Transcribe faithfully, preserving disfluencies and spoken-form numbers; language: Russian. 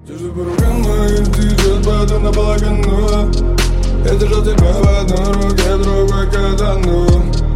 Держу по рукам моим, течет потом наполовину. Я держал тебя в одной руке, в другой катану.